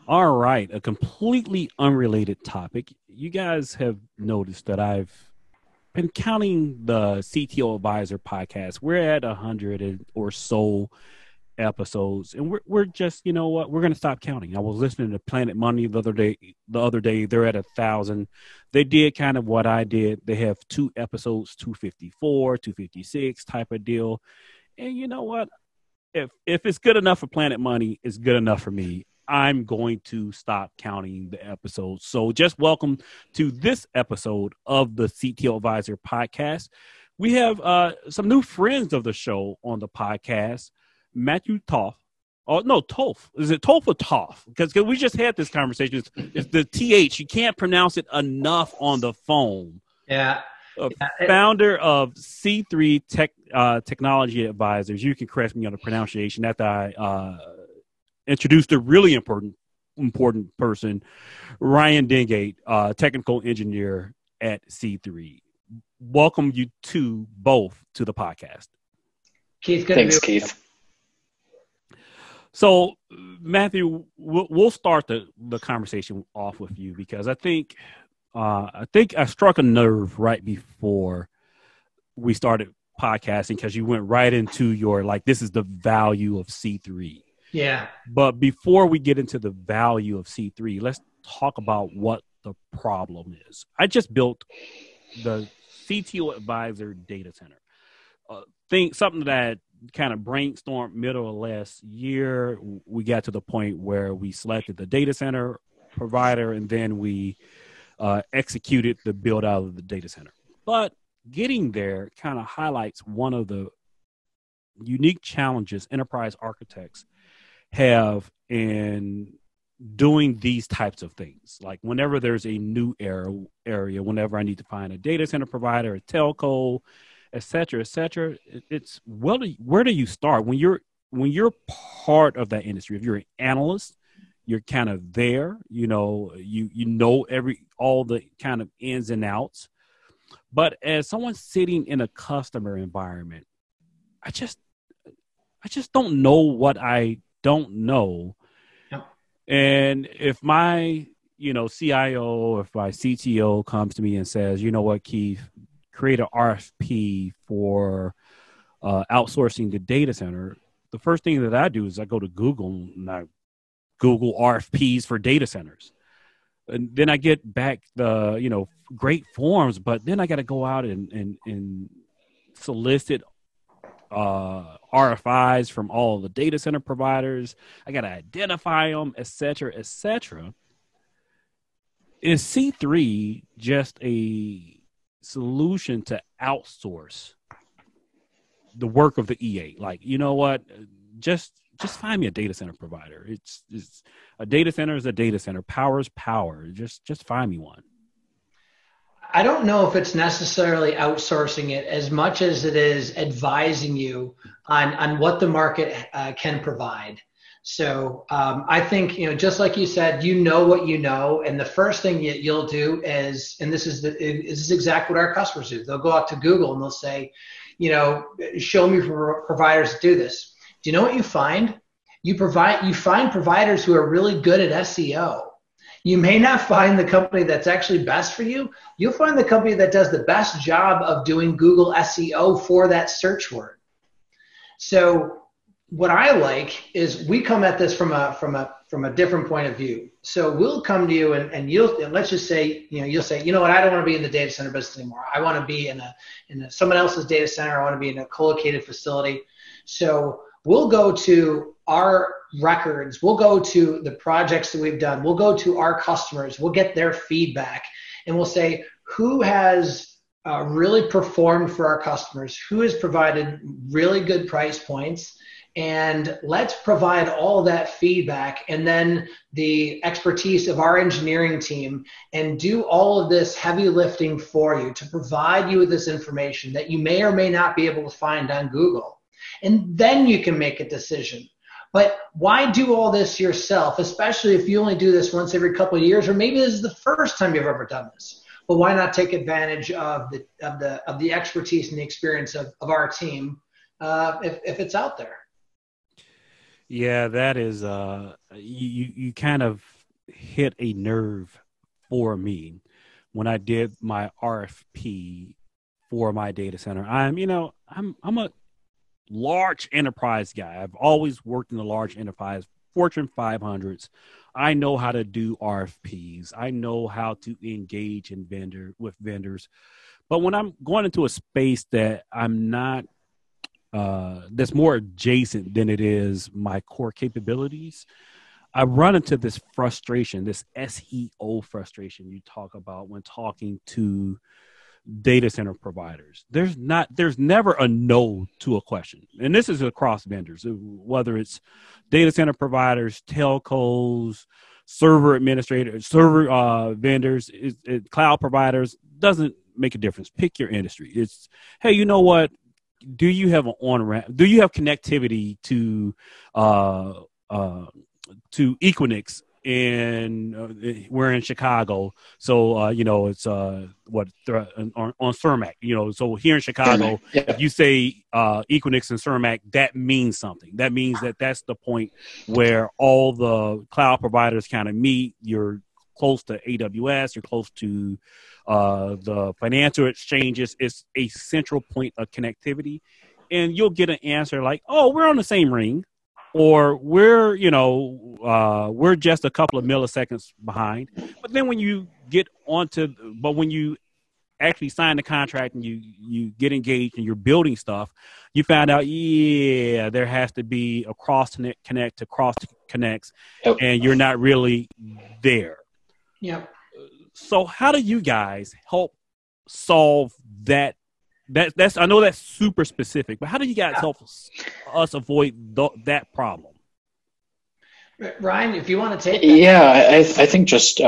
All right, a completely unrelated topic. You guys have noticed that I've been counting the CTO Advisor podcast. We're at 100 or so episodes, and we're just, you know what, we're going to stop counting. I was listening to Planet Money the other day. They're at 1,000. They did kind of what I did. They have two episodes, 254, 256 type of deal. And you know what, if it's good enough for Planet Money, it's good enough for me. I'm going to stop counting the episodes. So just welcome to this episode of the CTO Advisor podcast. We have some new friends of the show on the podcast. Matthew Toth. Oh, no, Toth. Is it Toth or Toth? Because we just had this conversation. It's the TH. You can't pronounce it enough on the phone. Yeah. Founder of C3 Technology Advisors. You can correct me on the pronunciation after I introduced a really important person, Ryan Dingate, technical engineer at C3. Welcome you both to the podcast. Keith, thanks, Keith. So, Matthew, we'll start the conversation off with you because I think I struck a nerve right before we started podcasting because you went right into your, like, this is the value of C3. Yeah. But before we get into the value of C3, let's talk about what the problem is. I just built the CTO Advisor data center. Something that kind of brainstormed middle of last year. We got to the point where we selected the data center provider, and then we executed the build out of the data center. But getting there kind of highlights one of the unique challenges enterprise architects have in doing these types of things. Like whenever there's a new area, whenever I need to find a data center provider, a telco, et cetera, it's where do you start when you're part of that industry? If you're an analyst, you're kind of there, you know all the kind of ins and outs. But as someone sitting in a customer environment, I just don't know what I don't know. Yep. And if my, CIO, if my CTO comes to me and says, you know what, Keith, create an RFP for outsourcing the data center, the first thing that I do is I go to Google and I Google RFPs for data centers. And then I get back the, great forms, but then I got to go out and solicit RFIs from all the data center providers. I got to identify them, et cetera, et cetera. Is C3 just a solution to outsource the work of the EA? Like, you know what? Just find me a data center provider. It's a data center is a data center. Power is power. Just find me one. I don't know if it's necessarily outsourcing it as much as it is advising you on what the market can provide. So I think, just like you said, what you know, and the first thing you'll do is, and this is exactly what our customers do. They'll go out to Google and they'll say, show me providers that do this. Do you know what you find? You find providers who are really good at SEO. You may not find the company that's actually best for you. You'll find the company that does the best job of doing Google SEO for that search word. So what I like is we come at this from a different point of view. So we'll come to you and let's just say, you'll say, you know what, I don't want to be in the data center business anymore. I want to be in someone else's data center. I want to be in a co-located facility. So we'll go to our records. We'll go to the projects that we've done. We'll go to our customers. We'll get their feedback, and we'll say who has really performed for our customers, who has provided really good price points, and let's provide all that feedback and then the expertise of our engineering team and do all of this heavy lifting for you to provide you with this information that you may or may not be able to find on Google. And then you can make a decision. But why do all this yourself, especially if you only do this once every couple of years, or maybe this is the first time you've ever done this? But why not take advantage of the expertise and the experience of our team if it's out there? Yeah, that is you kind of hit a nerve for me when I did my RFP for my data center. I'm a large enterprise guy. I've always worked in the large enterprise, Fortune 500s. I know how to do RFPs. I know how to engage with vendors. But when I'm going into a space that I'm not, that's more adjacent than it is my core capabilities, I run into this frustration, this SEO frustration you talk about when talking to data center providers. There's never a no to a question. And this is across vendors, whether it's data center providers, telcos, server administrators, server vendors, cloud providers, doesn't make a difference. Pick your industry. It's, hey, you know what? Do you have an on-ramp? Do you have connectivity to Equinix? We're in Chicago, so it's on Cermak. So here in Chicago, yeah. If you say Equinix and Cermak, that means something. That means that's the point where all the cloud providers kind of meet. You're close to AWS. You're close to the financial exchanges. It's a central point of connectivity, and you'll get an answer like, "Oh, we're on the same ring." Or we're just a couple of milliseconds behind. But then when you when you actually sign the contract and you get engaged and you're building stuff, you find out, there has to be a cross connect to cross connects, and you're not really there. Yep. So how do you guys help solve that? That's I know that's super specific, but how do you guys help us avoid that problem? Ryan, if you want to take that. Yeah, I think just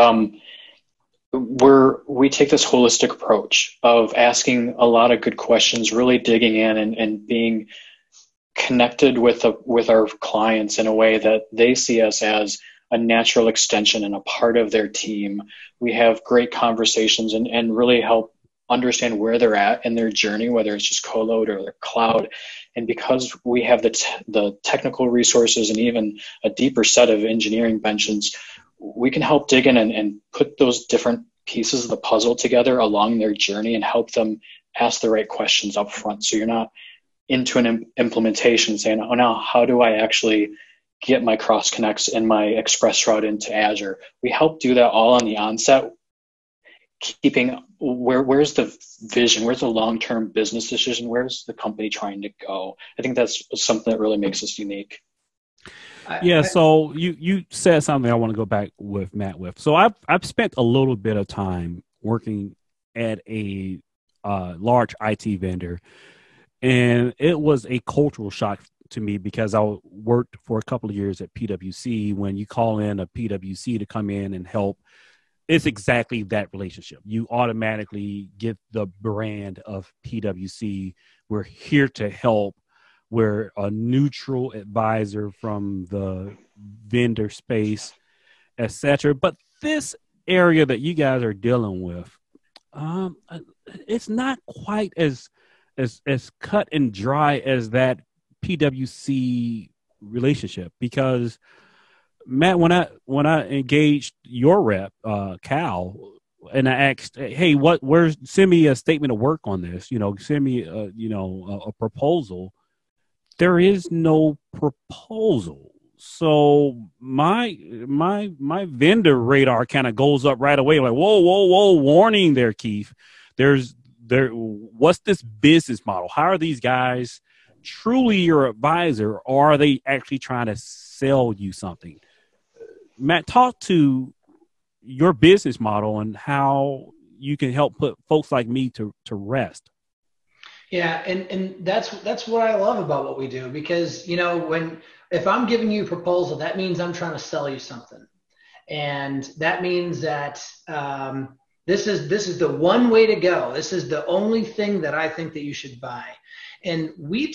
we take this holistic approach of asking a lot of good questions, really digging in and being connected with our clients in a way that they see us as a natural extension and a part of their team. We have great conversations and really help understand where they're at in their journey, whether it's just colo or their cloud. And because we have the technical resources and even a deeper set of engineering benches, we can help dig in and put those different pieces of the puzzle together along their journey and help them ask the right questions up front. So you're not into an implementation saying, oh, now how do I actually get my cross connects and my express route into Azure? We help do that all on the onset, keeping where's the vision, where's the long-term business decision, where's the company trying to go. I think that's something that really makes us unique. So you said something I want to go back with Matt with. So I've spent a little bit of time working at a large IT vendor, and it was a cultural shock to me because I worked for a couple of years at PwC. When you call in a PwC to come in and help, it's exactly that relationship. You automatically get the brand of PwC. We're here to help. We're a neutral advisor from the vendor space, etc. But this area that you guys are dealing with, it's not quite as cut and dry as that PwC relationship, because Matt, when I engaged your rep, Cal, and I asked, hey, send me a statement of work on this, send me a proposal. There is no proposal. So my vendor radar kind of goes up right away, like, whoa, warning there, Keith. What's this business model? How are these guys truly your advisor, or are they actually trying to sell you something? Matt, talk to your business model and how you can help put folks like me to rest. Yeah, and that's what I love about what we do, because if I'm giving you a proposal, that means I'm trying to sell you something, and that means that this is the one way to go. This is the only thing that I think that you should buy, and we'll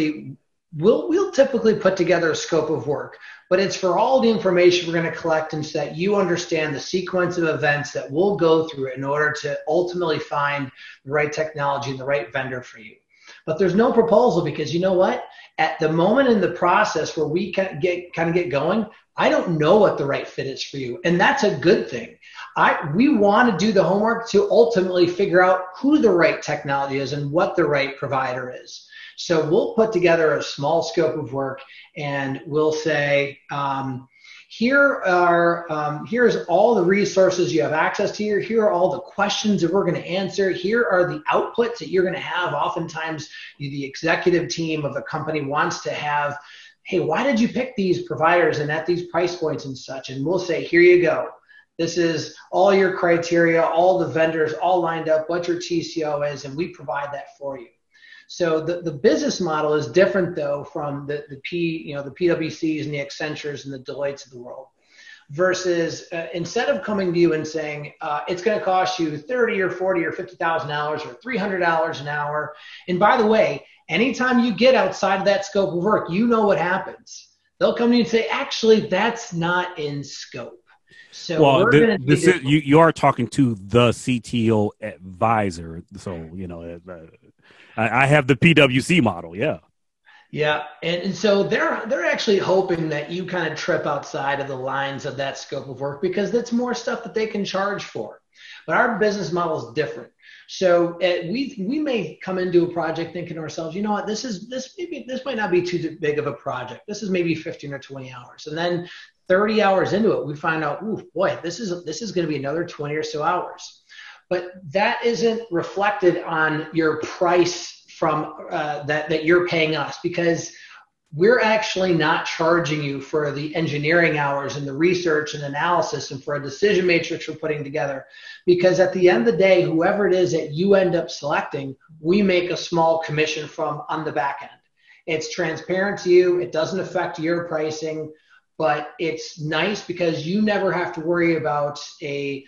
typically put together a scope of work, but it's for all the information we're going to collect, and so that you understand the sequence of events that we'll go through in order to ultimately find the right technology and the right vendor for you. But there's no proposal, because you know what? At the moment in the process where we get going, I don't know what the right fit is for you. And that's a good thing. We want to do the homework to ultimately figure out who the right technology is and what the right provider is. So we'll put together a small scope of work and we'll say, here's all the resources you have access to. Here are all the questions that we're going to answer. Here are the outputs that you're going to have. Oftentimes, the executive team of a company wants to have, hey, why did you pick these providers and at these price points and such? And we'll say, here you go. This is all your criteria, all the vendors, all lined up, what your TCO is, and we provide that for you. So the business model is different, though, from the PwCs and the Accentures and the Deloittes of the world, versus instead of coming to you and saying it's going to cost you $30 or $40 or $50,000 or $300 an hour. And by the way, anytime you get outside of that scope of work, you know what happens. They'll come to you and say, actually, that's not in scope. So well, you are talking to the CTO advisor. So, I have the PwC model. Yeah. Yeah. And so they're actually hoping that you kind of trip outside of the lines of that scope of work, because that's more stuff that they can charge for. But our business model is different. So we may come into a project thinking to ourselves, you know what, this might not be too big of a project. This is maybe 15 or 20 hours. And then 30 hours into it, we find out, ooh, boy, this is going to be another 20 or so hours. But that isn't reflected on your price from that you're paying us, because we're actually not charging you for the engineering hours and the research and analysis and for a decision matrix we're putting together. Because at the end of the day, whoever it is that you end up selecting, we make a small commission from on the back end. It's transparent to you. It doesn't affect your pricing. But it's nice because you never have to worry about a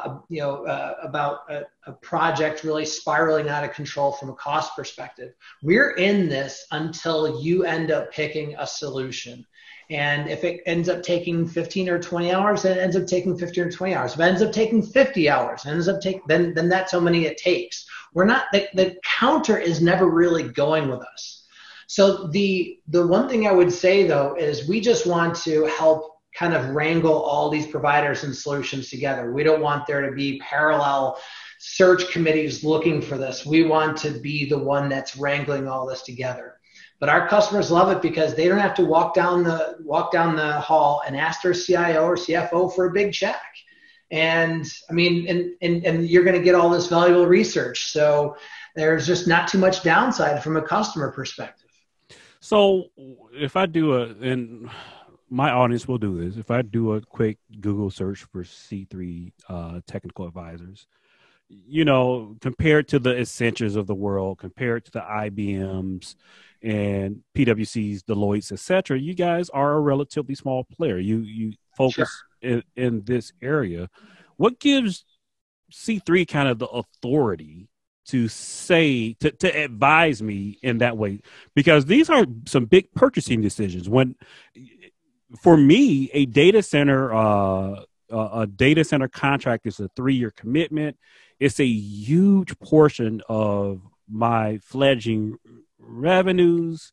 project really spiraling out of control from a cost perspective. We're in this until you end up picking a solution. And if it ends up taking 15 or 20 hours, then it ends up taking 15 or 20 hours. If it ends up taking 50 hours, then that's how many it takes. We're not, the counter is never really going with us. So the one thing I would say, though, is we just want to help kind of wrangle all these providers and solutions together. We don't want there to be parallel search committees looking for this. We want to be the one that's wrangling all this together. But our customers love it because they don't have to walk down the hall and ask their CIO or CFO for a big check. And I mean, and you're going to get all this valuable research. So there's just not too much downside from a customer perspective. So if I and my audience will do this, if I do a quick Google search for C3 technical advisors, compared to the Accentures of the world, compared to the IBMs and PwCs, Deloittes, et cetera, you guys are a relatively small player. You focus in this area. What gives C3 kind of the authority to say, to advise me in that way? Because these are some big purchasing decisions. When, for me, a data center contract is a 3-year commitment. It's a huge portion of my fledgling revenues.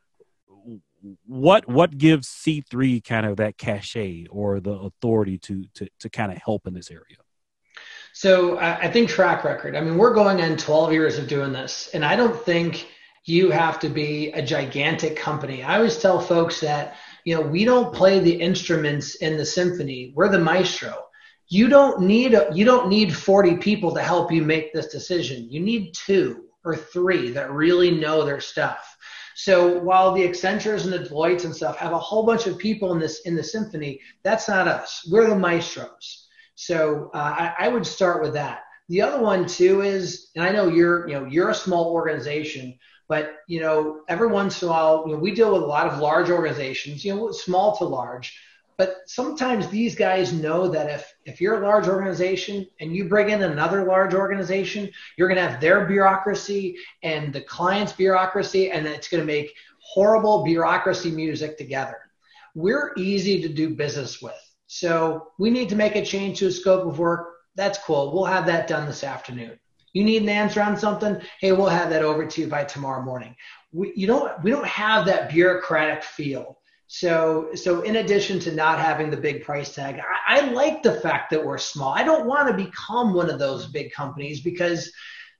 What gives C3 kind of that cachet or the authority to kind of help in this area? So I think track record. I mean, we're going on 12 years of doing this, and I don't think you have to be a gigantic company. I always tell folks that, we don't play the instruments in the symphony. We're the maestro. You don't need 40 people to help you make this decision. You need 2 or 3 that really know their stuff. So while the Accentures and the Deloittes and stuff have a whole bunch of people in the symphony, that's not us. We're the maestros. So I would start with that. The other one too is, and I know you're a small organization, but every once in a while, we deal with a lot of large organizations, small to large. But sometimes these guys know that if you're a large organization and you bring in another large organization, you're going to have their bureaucracy and the client's bureaucracy, and it's going to make horrible bureaucracy music together. We're easy to do business with. So we need to make a change to a scope of work. That's cool. We'll have that done this afternoon. You need an answer on something? Hey, we'll have that over to you by tomorrow morning. We don't have that bureaucratic feel. So in addition to not having the big price tag, I like the fact that we're small. I don't want to become one of those big companies because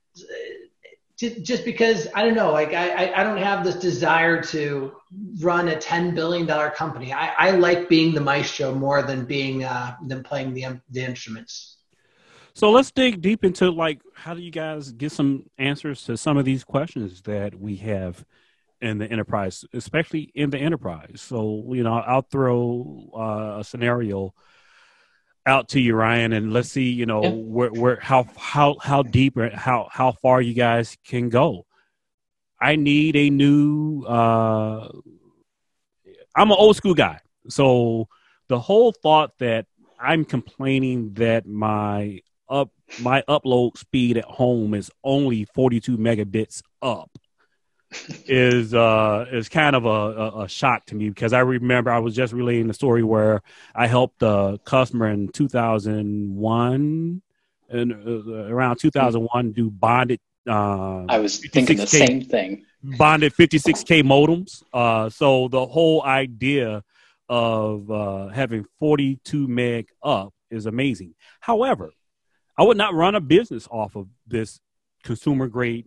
just because I don't know, like I don't have this desire to run a $10 billion company. I like being the maestro more than than playing the instruments. So let's dig deep into, like, how do you guys get some answers to some of these questions that we have in the enterprise, especially in the enterprise? So, I'll throw a scenario out to you, Ryan, and let's see, where how deep or how far you guys can go. I need a new. I'm an old school guy, so the whole thought that I'm complaining that my upload speed at home is only 42 megabits up is kind of a shock to me, because I remember I was just relaying the story where I helped a customer in 2001 and around 2001 do bonded. I was thinking the same thing. Bonded 56K modems. So the whole idea of having 42 meg up is amazing. However, I would not run a business off of this consumer grade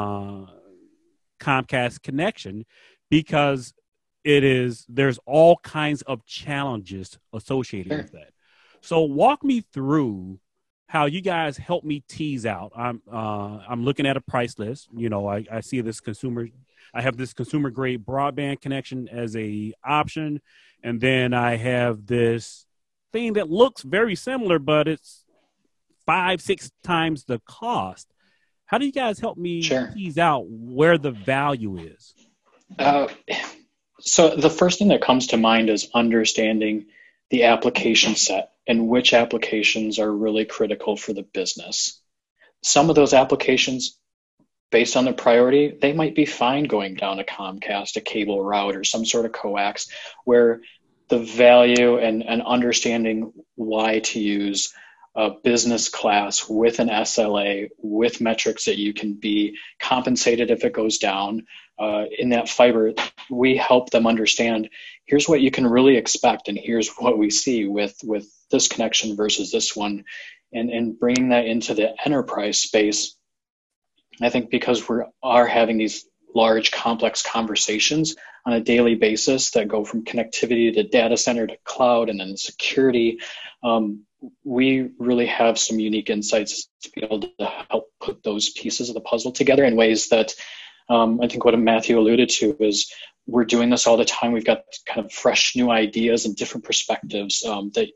Comcast connection, because there's all kinds of challenges associated with that. So walk me through how you guys help me tease out. I'm looking at a price list. I see I have this consumer grade broadband connection as a option, and then I have this thing that looks very similar, but it's 5-6 times the cost. How do you guys help me tease out where the value is? So the first thing that comes to mind is understanding the application set and which applications are really critical for the business. Some of those applications, based on the priority, they might be fine going down a Comcast, a cable route, or some sort of coax, where the value and understanding why to use a business class with an SLA, with metrics that you can be compensated if it goes down. In that fiber, we help them understand, here's what you can really expect, and here's what we see with this connection versus this one. And bringing that into the enterprise space, I think because we are having these large, complex conversations on a daily basis that go from connectivity to data center to cloud and then security, we really have some unique insights to be able to help put those pieces of the puzzle together in ways that I think what Matthew alluded to is we're doing this all the time. We've got kind of fresh new ideas and different perspectives that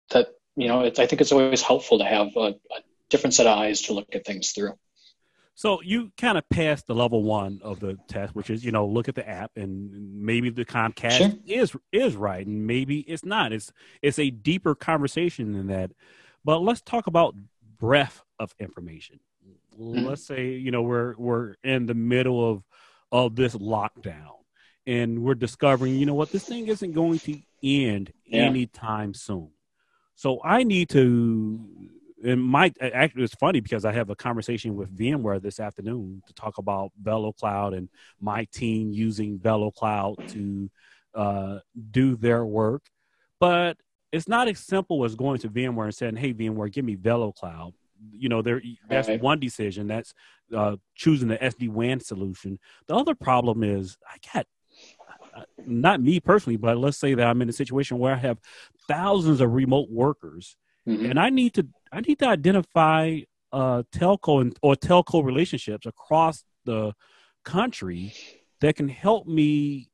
I think it's always helpful to have a different set of eyes to look at things through. So you kind of passed the level 1 of the test, which is, look at the app, and maybe the Comcast is right, and maybe it's not. It's a deeper conversation than that. But let's talk about breadth of information. Mm-hmm. Let's say, we're in the middle of this lockdown, and we're discovering, this thing isn't going to end anytime soon. So I need to. Actually, it's funny because I have a conversation with VMware this afternoon to talk about VeloCloud and my team using VeloCloud to do their work. But it's not as simple as going to VMware and saying, "Hey, VMware, give me VeloCloud." That's one decision. That's choosing the SD-WAN solution. The other problem is I got, not me personally, but let's say that I'm in a situation where I have thousands of remote workers. Mm-hmm. And I need to identify telco or telco relationships across the country that can help me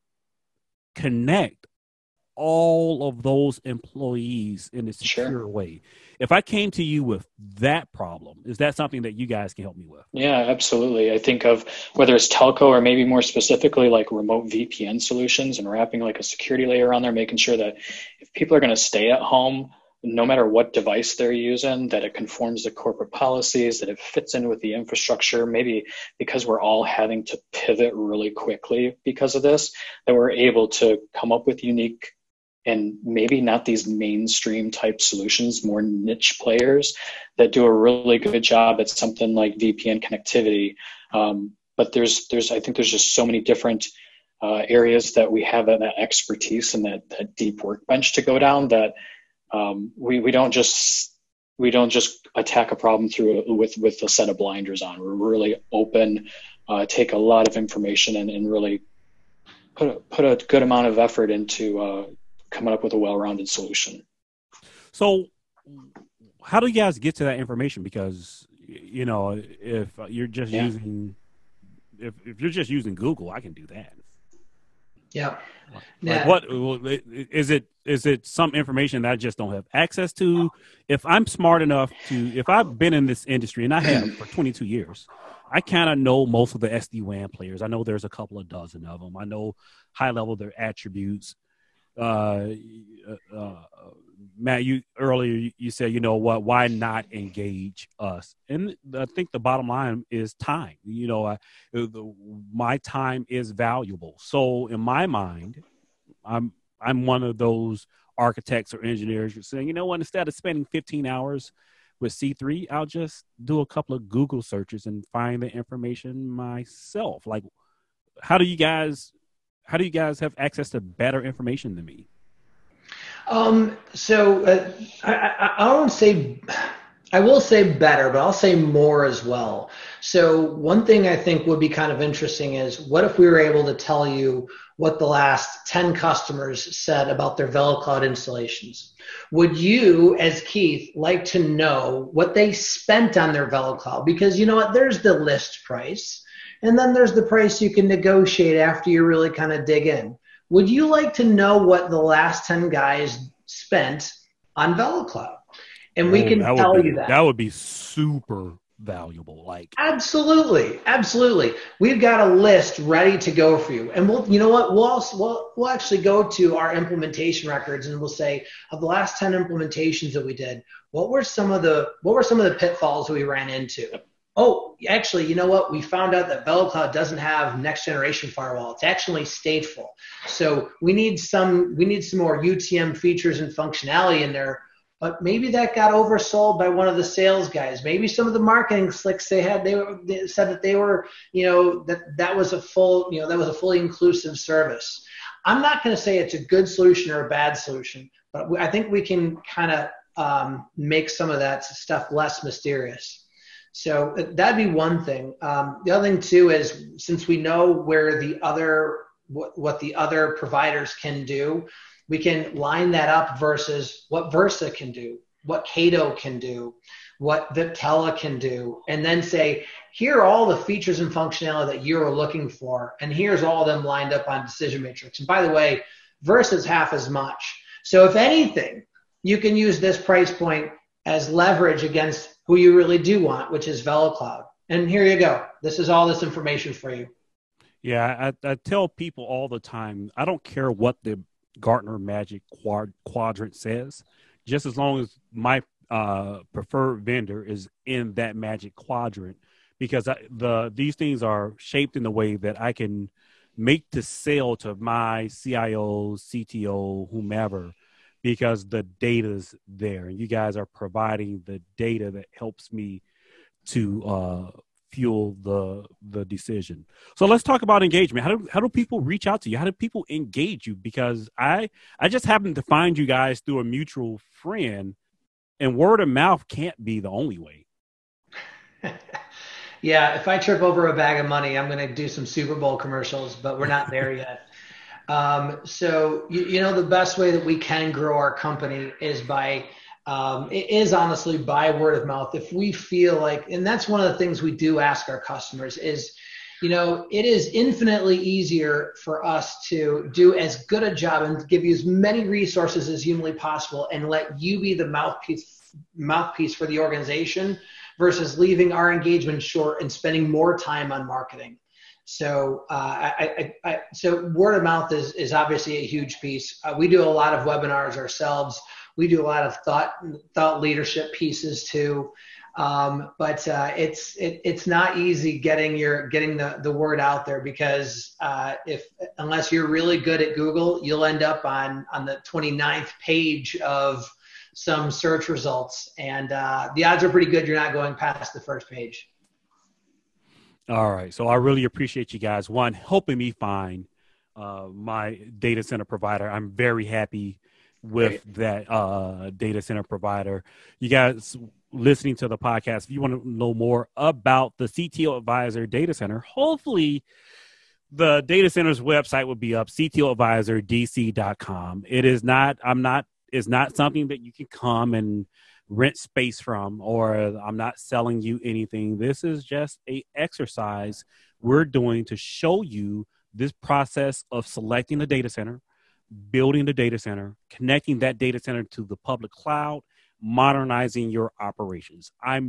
connect all of those employees in a secure way. If I came to you with that problem, is that something that you guys can help me with? Yeah, absolutely. I think of whether it's telco or maybe more specifically like remote VPN solutions and wrapping like a security layer on there, making sure that if people are going to stay at home, no matter what device they're using, that it conforms to corporate policies, that it fits in with the infrastructure, maybe because we're all having to pivot really quickly because of this, that we're able to come up with unique and maybe not these mainstream type solutions, more niche players that do a really good job at something like VPN connectivity. But I think there's just so many different areas that we have that expertise and that deep workbench to go down, that we don't just attack a problem with a set of blinders on. We're really open, take a lot of information and really put a good amount of effort into coming up with a well-rounded solution. So how do you guys get to that information? Because, you know, if you're just using, if you're just using Google, I can do that. Yeah. Like what is it? Is it some information that I just don't have access to? If I'm smart enough if I've been in this industry, and I have for 22 years, I kind of know most of the SD-WAN players. I know there's a couple of dozen of them. I know high level their attributes. Matt, you earlier you said, you know what, why not engage us? And I think the bottom line is time. You know, my time is valuable. So in my mind, I'm one of those architects or engineers who's saying, you know what, instead of spending 15 hours with C3, I'll just do a couple of Google searches and find the information myself. Like, how do you guys have access to better information than me? So I won't say, I will say better, but I'll say more as well. So one thing I think would be kind of interesting is, what if we were able to tell you what the last 10 customers said about their VeloCloud installations? Would you, as Keith, like to know what they spent on their VeloCloud? Because you know what, there's the list price, and then there's the price you can negotiate after you really kind of dig in. Would you like to know what the last 10 guys spent on VeloCloud? And we can tell you that. That would be super valuable. Like, absolutely. We've got a list ready to go for you. And we'll, you know what, we'll actually go to our implementation records, and we'll say, of the last 10 implementations that we did, what were some of the pitfalls we ran into? Oh, actually, you know what? We found out that VeloCloud doesn't have next generation firewall. It's actually stateful. So we need some more UTM features and functionality in there. But maybe that got oversold by one of the sales guys. Maybe some of the marketing slicks they said that they were, you know, that was a fully inclusive service. I'm not going to say it's a good solution or a bad solution, but I think we can kind of make some of that stuff less mysterious. So that'd be one thing. The other thing too is, since we know where what the other providers can do, we can line that up versus what Versa can do, what Cato can do, what Viptela can do, and then say, here are all the features and functionality that you're looking for, and here's all of them lined up on Decision Matrix. And by the way, Versa's half as much. So if anything, you can use this price point as leverage against who you really do want, which is VeloCloud. And here you go. This is all this information for you. Yeah, I tell people all the time, I don't care what the Gartner Magic Quadrant says, just as long as my preferred vendor is in that Magic Quadrant, because these things are shaped in a way that I can make the sale to my CIO, CTO, whomever, because the data's there, and you guys are providing the data that helps me to fuel the decision. So let's talk about engagement. How do people reach out to you? How do people engage you? Because I just happened to find you guys through a mutual friend, and word of mouth can't be the only way. Yeah, if I trip over a bag of money, I'm going to do some Super Bowl commercials, but we're not there yet. So, you know, the best way that we can grow our company is honestly by word of mouth. If we feel like, and that's one of the things we do ask our customers is, you know, it is infinitely easier for us to do as good a job and give you as many resources as humanly possible and let you be the mouthpiece for the organization versus leaving our engagement short and spending more time on marketing. So, so word of mouth is obviously a huge piece. We do a lot of webinars ourselves. We do a lot of thought leadership pieces too. But it's not easy getting the word out there, because unless you're really good at Google, you'll end up on the 29th page of some search results, and the odds are pretty good you're not going past the first page. All right. So I really appreciate you guys, one, helping me find my data center provider. I'm very happy with that data center provider. You guys listening to the podcast, if you want to know more about the CTO Advisor data center, hopefully the data center's website will be up, ctoadvisordc.com. It's not something that you can come and rent space from, or I'm not selling you anything. This is just a exercise we're doing to show you this process of selecting the data center, building the data center, connecting that data center to the public cloud, modernizing your operations.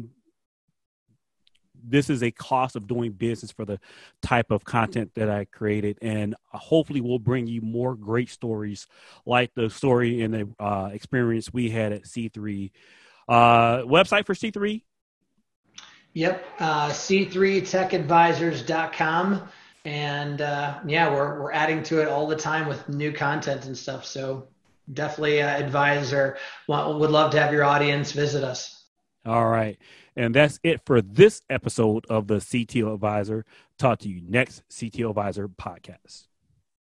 This is a cost of doing business for the type of content that I created, and hopefully we'll bring you more great stories like the story and the experience we had at C3. Website for C3? Yep, c3techadvisors.com. And we're adding to it all the time with new content and stuff. So definitely advisor. Would love to have your audience visit us. All right. And that's it for this episode of the CTO Advisor. Talk to you next CTO Advisor podcast.